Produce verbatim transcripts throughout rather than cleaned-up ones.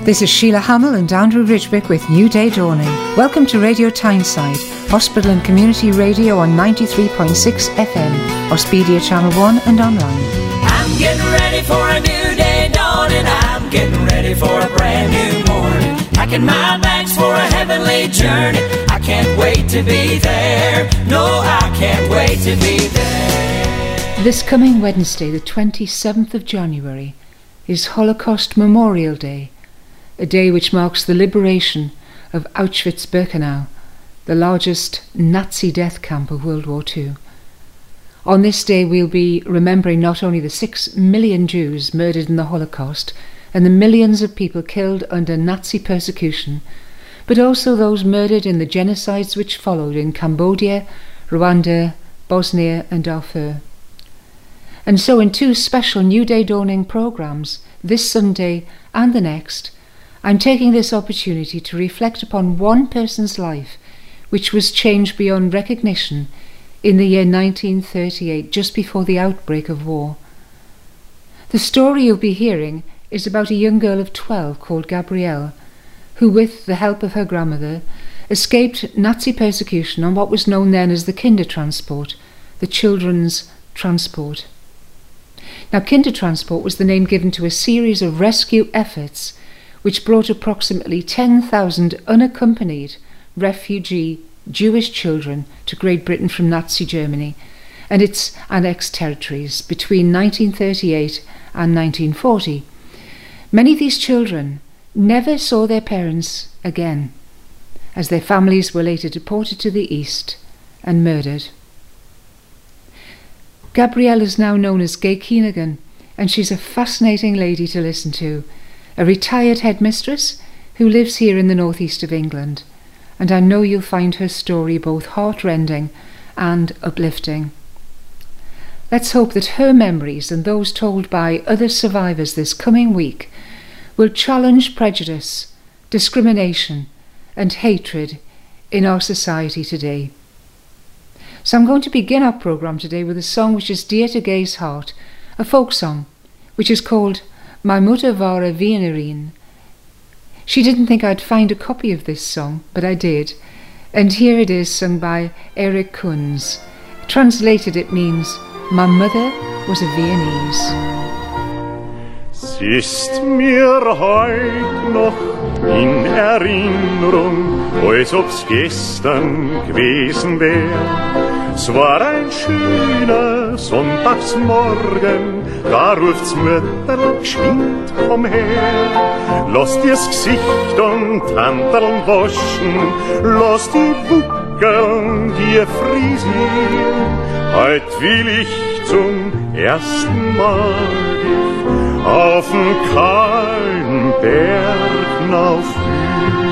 This is Sheila Hamill and Andrew Ridgewick with New Day Dawning. Welcome to Radio Tyneside, hospital and community radio on ninety-three point six F M, Auspedia Channel one and online. I'm getting ready for a new day dawning. I'm getting ready for a brand new morning. Packing my bags for a heavenly journey. I can't wait to be there. No, I can't wait to be there. This coming Wednesday, the twenty-seventh of January, is Holocaust Memorial Day, a day which marks the liberation of Auschwitz-Birkenau, the largest Nazi death camp of World War Two. On this day we'll be remembering not only the six million Jews murdered in the Holocaust and the millions of people killed under Nazi persecution, but also those murdered in the genocides which followed in Cambodia, Rwanda, Bosnia and Darfur. And so in two special New Day Dawning programmes, this Sunday and the next, I'm taking this opportunity to reflect upon one person's life which was changed beyond recognition in the year nineteen thirty-eight, just before the outbreak of war. The story you'll be hearing is about a young girl of twelve called Gabrielle, who, with the help of her grandmother, escaped Nazi persecution on what was known then as the Kindertransport, the children's transport. Now, Kindertransport was the name given to a series of rescue efforts which brought approximately ten thousand unaccompanied refugee Jewish children to Great Britain from Nazi Germany and its annexed territories between nineteen thirty-eight and nineteen forty. Many of these children never saw their parents again, as their families were later deported to the east and murdered. Gabrielle is now known as Gay Keenigan, and she's a fascinating lady to listen to, a retired headmistress who lives here in the northeast of England, and I know you'll find her story both heartrending and uplifting. Let's hope that her memories and those told by other survivors this coming week will challenge prejudice, discrimination and hatred in our society today. So I'm going to begin our programme today with a song which is dear to Gay's heart, a folk song, which is called My Mutter war a Wienerin. She didn't think I'd find a copy of this song, but I did, and here it is, sung by Eric Kunz. Translated it means, My mother was a Viennese. Es ist mir heut noch in Erinnerung, als ob's gestern gewesen wär. Es war ein schöner Sonntagsmorgen, da ruft's Mütterl geschwind komm her. Lass dir's Gesicht und Handeln waschen, lass die Buckeln dir frisieren. Heut will ich zum ersten Mal dich auf'n kahlen Berg hinaufführen.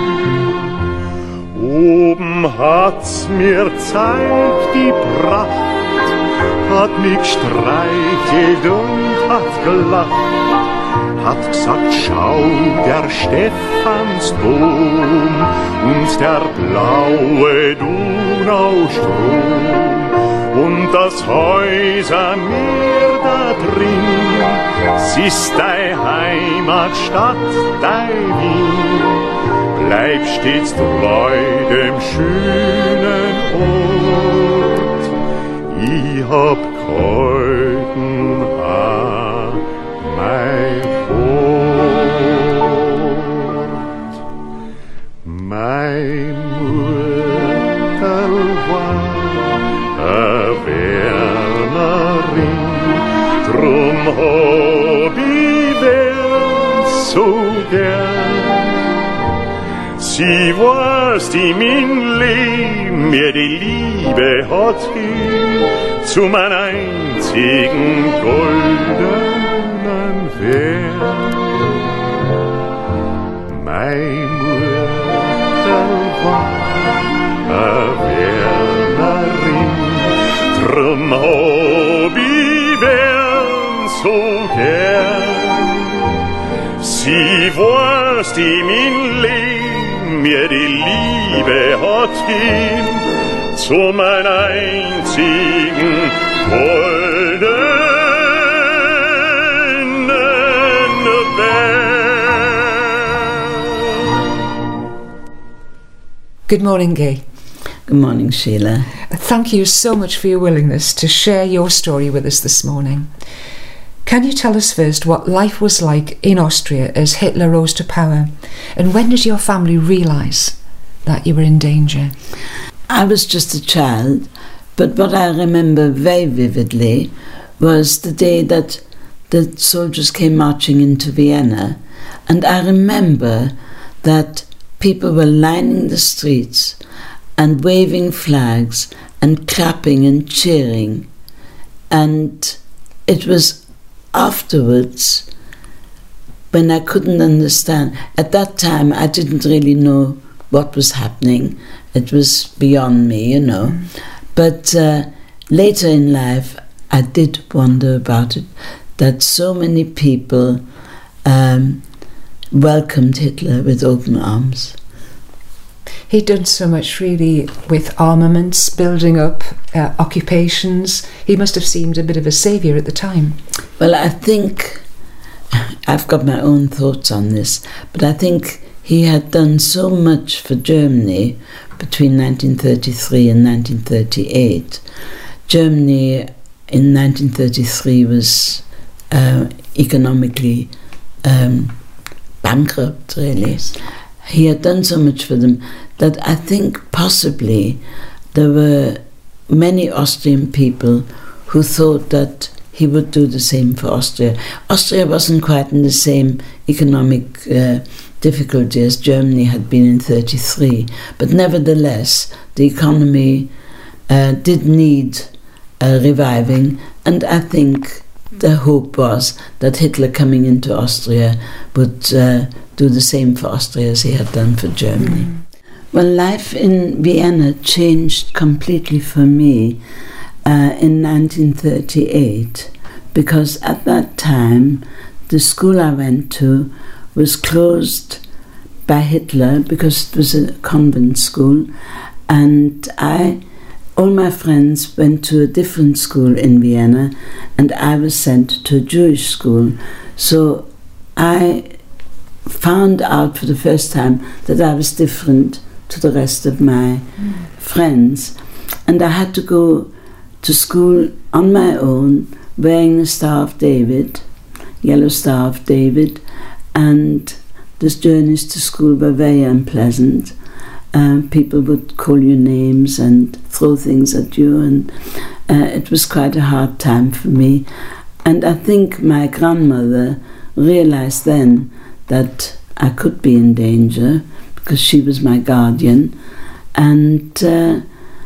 Oben hat's mir zeigt die Pracht, hat mich gestreichelt und hat gelacht, hat gesagt, schau, der Stephansdom und der blaue Donaustrom und das Häusermeer da drin, es ist deine Heimatstadt, dein Wien. Bleib stets treu dem schönen Ort. Ich hab gehalten an mein Wort. Mein Mutter war a Wernerin, drum hab ich Wern so gern. Sie war's, die mein Leben mir die Liebe hat gegeben, zu meinem einzigen goldenen Wert. Mein Mutter war a Wernerin, drum hab ich Wern so gern. Sie war's, die mein Leben mir die Liebe hat gegeben, zu meinem einzigen goldenen Wert. Good morning, Gay. Good morning, Sheila. Thank you so much for your willingness to share your story with us this morning. Can you tell us first what life was like in Austria as Hitler rose to power, and when did your family realise that you were in danger? I was just a child, but what I remember very vividly was the day that the soldiers came marching into Vienna, and I remember that people were lining the streets and waving flags and clapping and cheering, and it was afterwards when I couldn't understand. At that time I didn't really know what was happening. It was beyond me, you know. Mm. But uh, later in life I did wonder about it, that so many people um, welcomed Hitler with open arms. He'd done so much really with armaments, building up uh, occupations. He must have seemed a bit of a saviour at the time. Well, I think, I've got my own thoughts on this, but I think he had done so much for Germany between nineteen thirty-three and nineteen thirty-eight. Germany in nineteen thirty-three was uh, economically um, bankrupt, really. He had done so much for them that I think possibly there were many Austrian people who thought that he would do the same for Austria. Austria wasn't quite in the same economic uh, difficulty as Germany had been in thirty-three, but nevertheless the economy uh, did need uh, reviving, and I think the hope was that Hitler coming into Austria would uh, do the same for Austria as he had done for Germany. Mm. Well, life in Vienna changed completely for me uh, in nineteen thirty-eight, because at that time the school I went to was closed by Hitler because it was a convent school, and I, all my friends went to a different school in Vienna, and I was sent to a Jewish school. So I found out for the first time that I was different to the rest of my mm. friends, and I had to go to school on my own wearing the Star of David, yellow Star of David, and the journeys to school were very unpleasant. Uh, people would call you names and throw things at you, and uh, it was quite a hard time for me. And I think my grandmother realized then that I could be in danger because she was my guardian. And uh,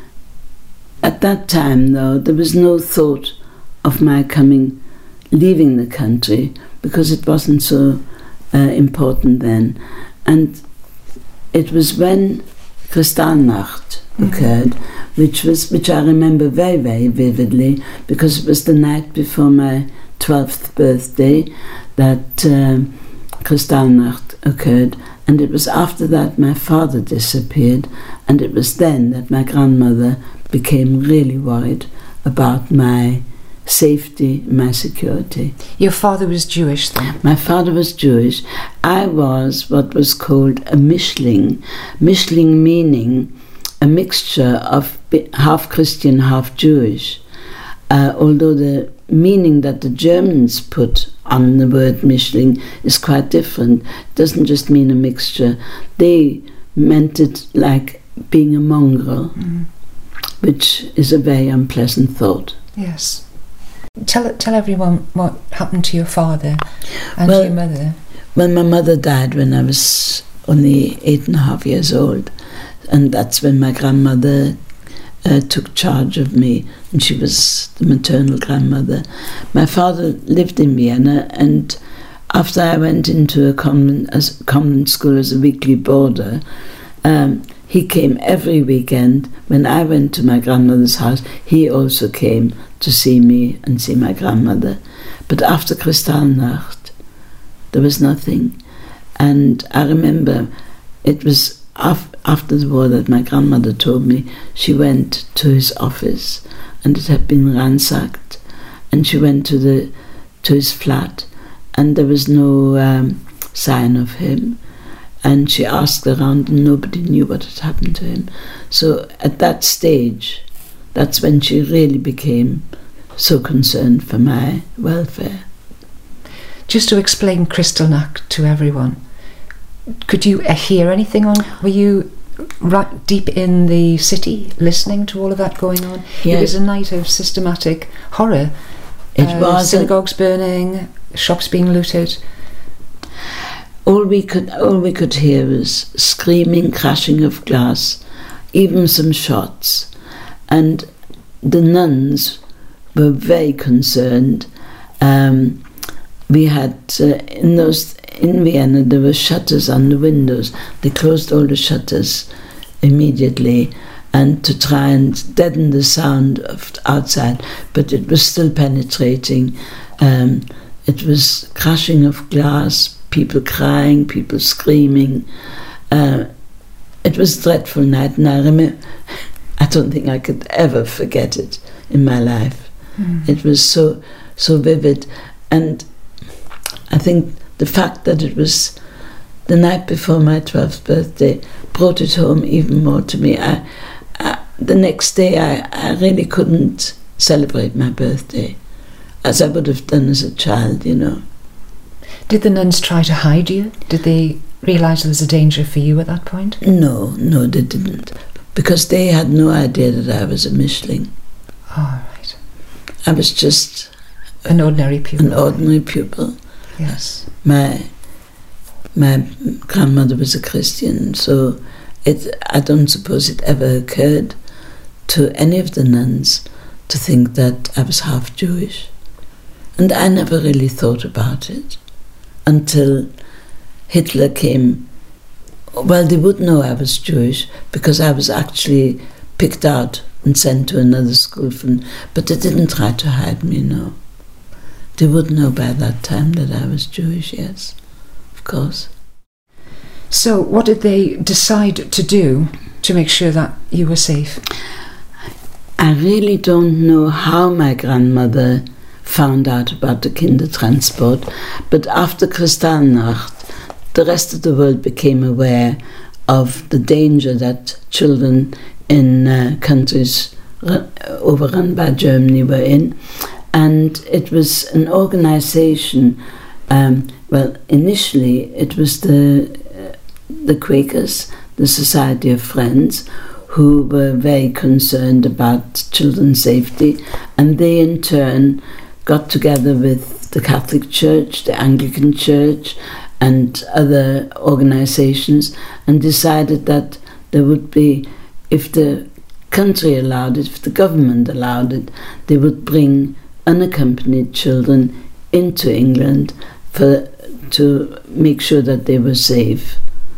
at that time, though, there was no thought of my coming, leaving the country, because it wasn't so uh, important then. And it was when Kristallnacht occurred, mm-hmm. which was which I remember very, very vividly, because it was the night before my twelfth birthday that um, Kristallnacht occurred, and it was after that my father disappeared, and it was then that my grandmother became really worried about my safety, my security. Your father was Jewish then? My father was Jewish. I was what was called a Mischling. Mischling meaning a mixture of half Christian, half Jewish. Uh, although the meaning that the Germans put on the word Mischling is quite different. It doesn't just mean a mixture. They meant it like being a mongrel, mm. which is a very unpleasant thought. Yes. Tell tell everyone what happened to your father and well, your mother. Well, my mother died when I was only eight and a half years old, and that's when my grandmother uh, took charge of me, and she was the maternal grandmother. My father lived in Vienna, and after I went into a convent, as convent school as a weekly boarder, um, he came every weekend. When I went to my grandmother's house, he also came to see me and see my grandmother. But after Kristallnacht, there was nothing. And I remember it was af- after the war that my grandmother told me she went to his office and it had been ransacked, and she went to the to his flat and there was no um, sign of him. and she asked around and nobody knew what had happened to him. So at that stage, that's when she really became so concerned for my welfare. Just to explain Kristallnacht to everyone, could you hear anything on, were you right deep in the city listening to all of that going on? Yes. It was a night of systematic horror. It uh, was synagogues burning, shops being looted. All we could all we could hear was screaming, crashing of glass, even some shots, and the nuns were very concerned. Um, we had uh, in those in Vienna there were shutters on the windows. They closed all the shutters immediately, and to try and deaden the sound of outside, but it was still penetrating. Um, it was crashing of glass, people crying, people screaming. Uh, it was a dreadful night, and I remember, I don't think I could ever forget it in my life. Mm. It was so so vivid, and I think the fact that it was the night before my twelfth birthday brought it home even more to me. I, I, the next day I, I really couldn't celebrate my birthday as I would have done as a child, you know. Did the nuns try to hide you? Did they realise there was a danger for you at that point? No, no, they didn't, because they had no idea that I was a Mischling. Oh, right. I was just an ordinary pupil. An ordinary pupil. Yes. My my grandmother was a Christian, so it I don't suppose it ever occurred to any of the nuns to think that I was half Jewish. And I never really thought about it until Hitler came. Well, they would know I was Jewish because I was actually picked out and sent to another school, from, but they didn't try to hide me, no. They would know by that time that I was Jewish, yes, of course. So what did they decide to do to make sure that you were safe? I really don't know how my grandmother found out about the Kindertransport, but after Kristallnacht, the rest of the world became aware of the danger that children in uh, countries run, overrun by Germany were in. And it was an organization, um, well, initially it was the uh, the Quakers, the Society of Friends, who were very concerned about children's safety, and they in turn got together with the Catholic Church, the Anglican Church, and other organizations, and decided that there would be, if the country allowed it, if the government allowed it, they would bring unaccompanied children into England for to make sure that they were safe.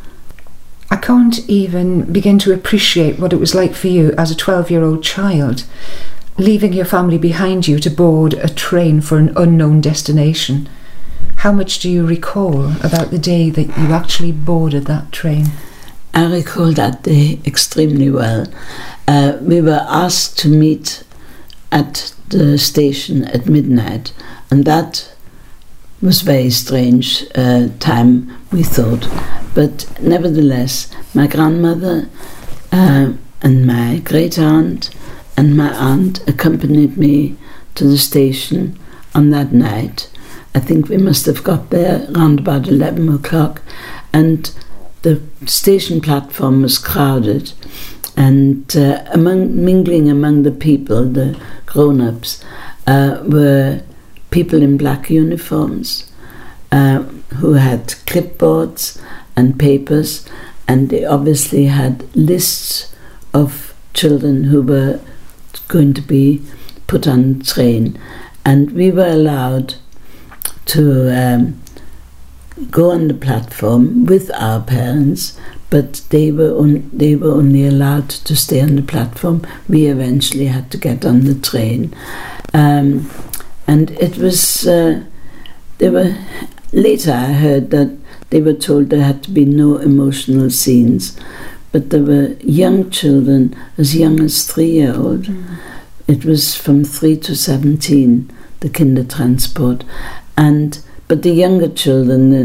I can't even begin to appreciate what it was like for you as a twelve-year-old child, leaving your family behind you to board a train for an unknown destination. How much do you recall about the day that you actually boarded that train? I recall that day extremely well. Uh, we were asked to meet at the station at midnight, and that was very strange uh, time, we thought. But nevertheless, my grandmother uh, and my great-aunt and my aunt accompanied me to the station on that night. I think we must have got there around about eleven o'clock, and the station platform was crowded, and uh, among mingling among the people, the grown-ups, uh, were people in black uniforms uh, who had clipboards and papers, and they obviously had lists of children who were going to be put on the train, and we were allowed to um, go on the platform with our parents, but they were on, they were only allowed to stay on the platform. We eventually had to get on the train, um, and it was uh, they were later I heard that they were told there had to be no emotional scenes, but there were young children as young as three-year-old. Mm. It was from three to seventeen, the Kindertransport, and but the younger children, the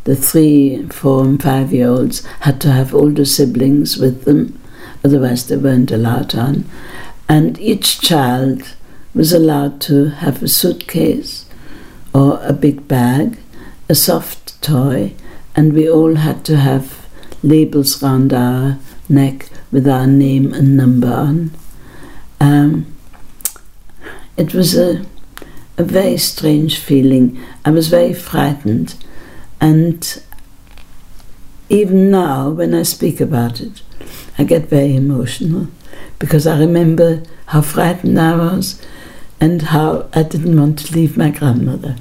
the three, four and five-year-olds had to have older siblings with them, otherwise they weren't allowed on. And each child was allowed to have a suitcase or a big bag, a soft toy, and we all had to have labels round our neck with our name and number on. Um, it was a, a very strange feeling. I was very frightened, and even now when I speak about it, I get very emotional, because I remember how frightened I was and how I didn't want to leave my grandmother.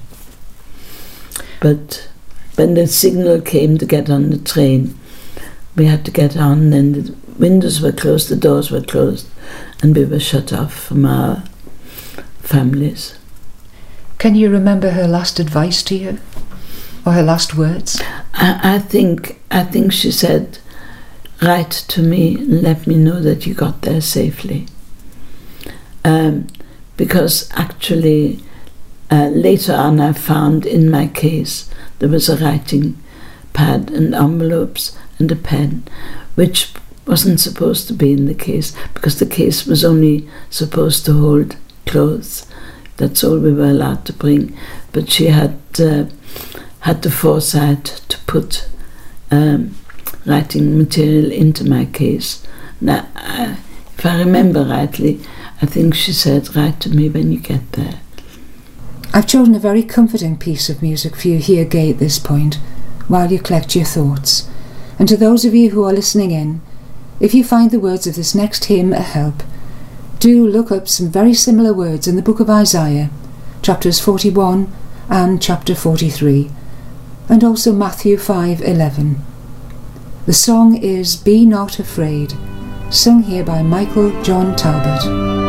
But when the signal came to get on the train, we had to get on, and the windows were closed, the doors were closed, and we were shut off from our families. Can you remember her last advice to you? Or her last words? I, I think I think she said, "Write to me and let me know that you got there safely." Um, because actually, uh, later on I found in my case there was a writing pad and envelopes and a pen, which wasn't supposed to be in the case, because the case was only supposed to hold clothes. That's all we were allowed to bring. But she had uh, had the foresight to put um, writing material into my case. Now, I, if I remember rightly, I think she said, "Write to me when you get there." I've chosen a very comforting piece of music for you here, Gay, at this point, while you collect your thoughts. And to those of you who are listening in, if you find the words of this next hymn a help, do look up some very similar words in the book of Isaiah, chapters forty-one and chapter forty-three, and also Matthew five eleven. The song is "Be Not Afraid," sung here by Michael John Talbot.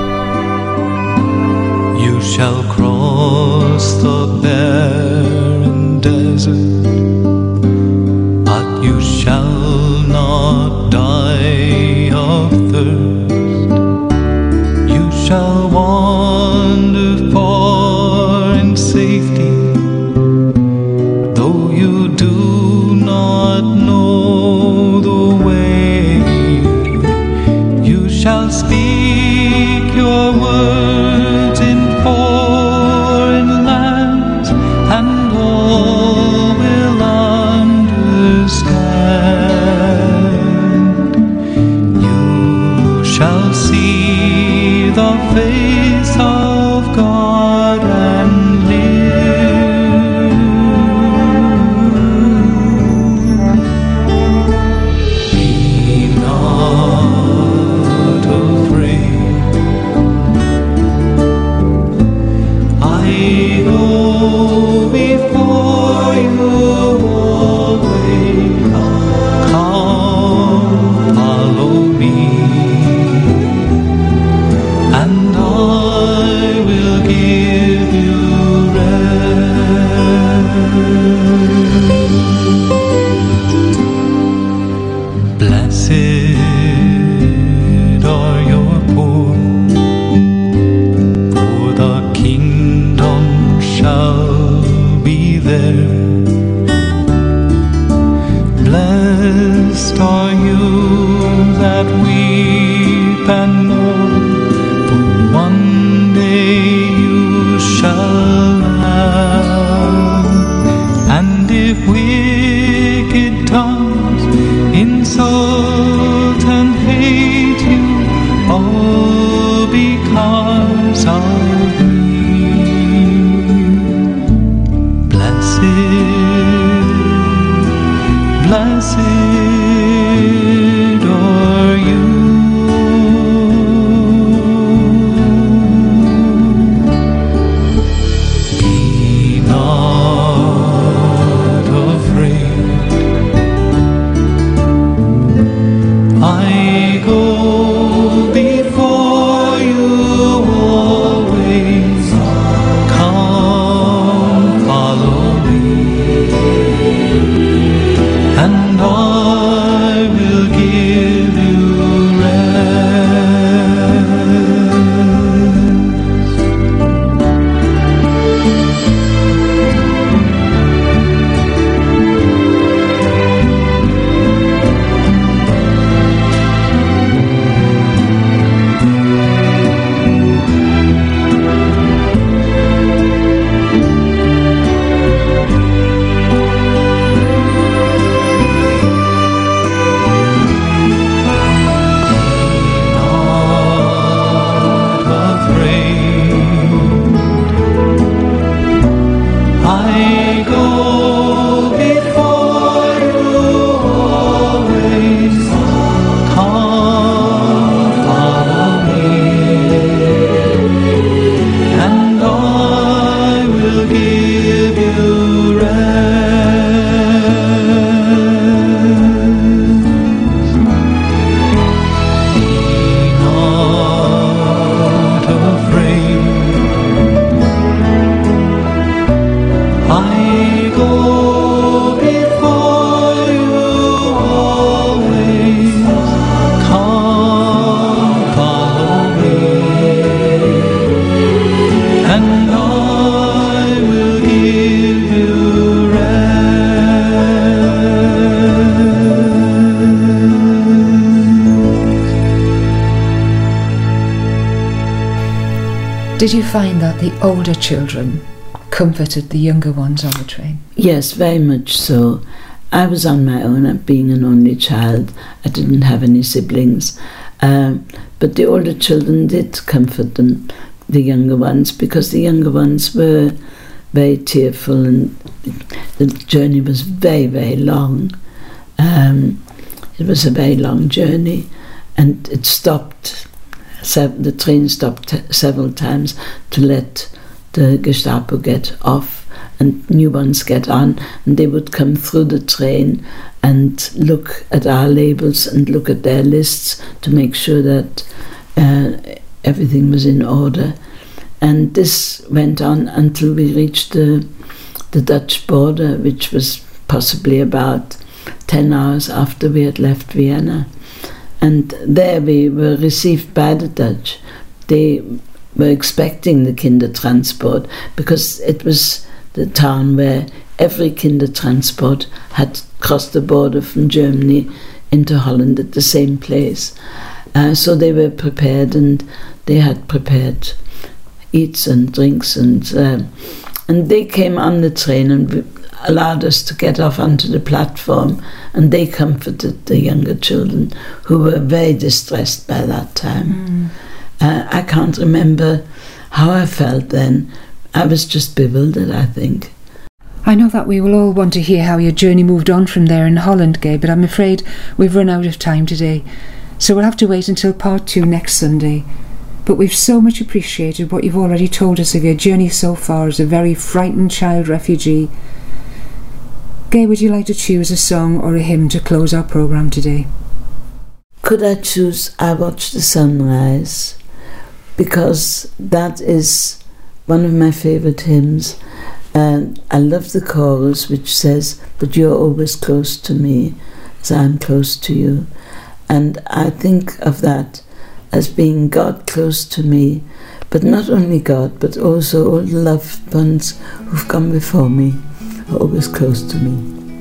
You shall cross the barren desert, but you shall not die of thirst. You shall wander far in safety, though you do not know the way. You shall speak your words in foreign lands, and all will understand. You shall see the face of God and live. Be not afraid. I go before you always. Come, follow me, and I will give you rest. Blessed are your poor, for the kingdom shall be theirs. Blessed are you that weep and mourn, for one day you shall have. And if wicked tongues insult and hate you, all because of me, blessed, blessed are you. Be not afraid. I go before you always. Come, follow me, and I will give you rest. Did you find that the older children comforted the younger ones on the train? Yes, very much so. I was on my own, being an only child. I didn't have any siblings. Um, but the older children did comfort them, the younger ones, because the younger ones were very tearful, and the journey was very, very long. Um, it was a very long journey, and it stopped. Sev- the train stopped t- several times to let the Gestapo get off and new ones get on, and they would come through the train and look at our labels and look at their lists to make sure that uh, everything was in order. And this went on until we reached the, the Dutch border, which was possibly about ten hours after we had left Vienna. And there we were received by the Dutch. They were expecting the Kindertransport, because it was the town where every Kindertransport had crossed the border from Germany into Holland at the same place. Uh, so they were prepared, and they had prepared eats and drinks, and uh, and they came on the train and allowed us to get off onto the platform, and they comforted the younger children who were very distressed by that time. Mm. Uh, I can't remember how I felt then. I was just bewildered, I think. I know that we will all want to hear how your journey moved on from there in Holland, Gay, but I'm afraid we've run out of time today. So we'll have to wait until part two next Sunday. But we've so much appreciated what you've already told us of your journey so far as a very frightened child refugee. Gay, would you like to choose a song or a hymn to close our programme today? Could I choose I Watch the Sunrise? Because that is one of my favourite hymns. And I love the chorus, which says, "But you're always close to me as I'm close to you." And I think of that as being God close to me, but not only God, but also all the loved ones who've come before me are always close to me.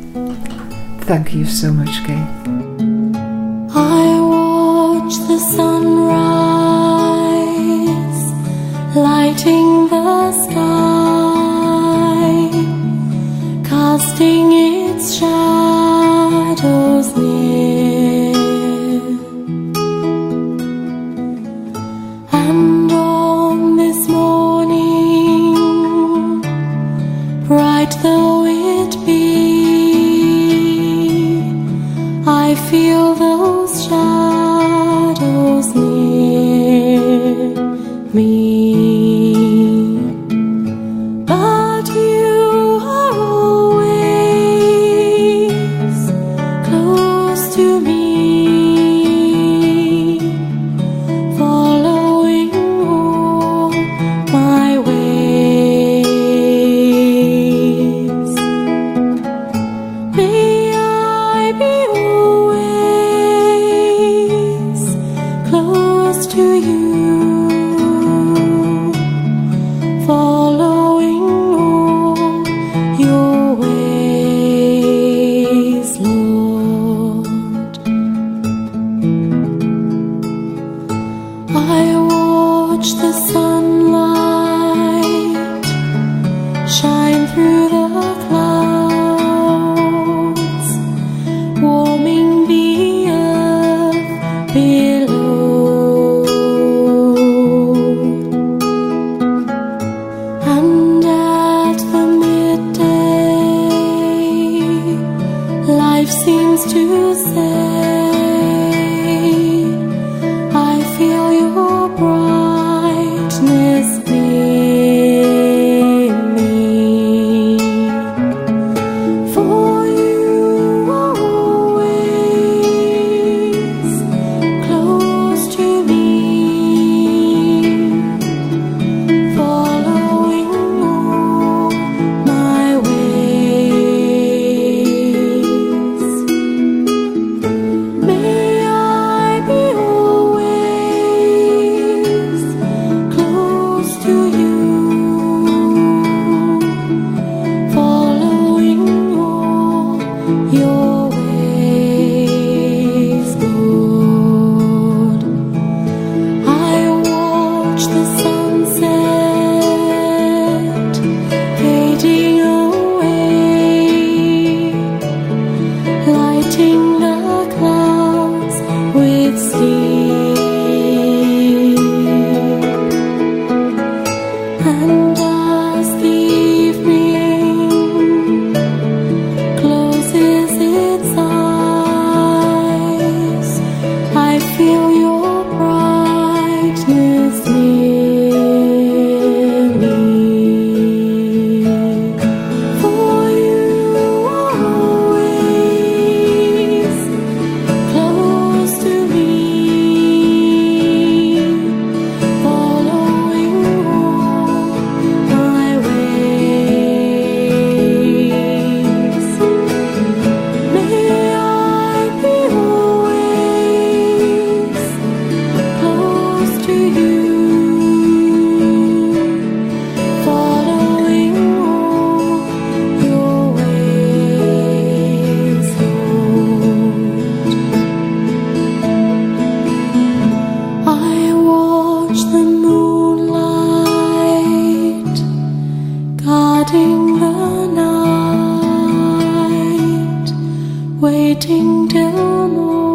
Thank you so much, Gay. I watch the sunrise, lighting the sky, casting its shadows near, and on this morning, bright though it be, I feel those shadows near me. But you are always close to me, following all my ways. May I be always close to you, following all your ways, Lord. I watch the sunlight shine through the clouds, warming the earth below. And at the midday, life seems to say, I feel your brightness near me. For you are always close to me, following all my ways. May I be always close to you, following all your ways, Lord. I watch the sunset till morning.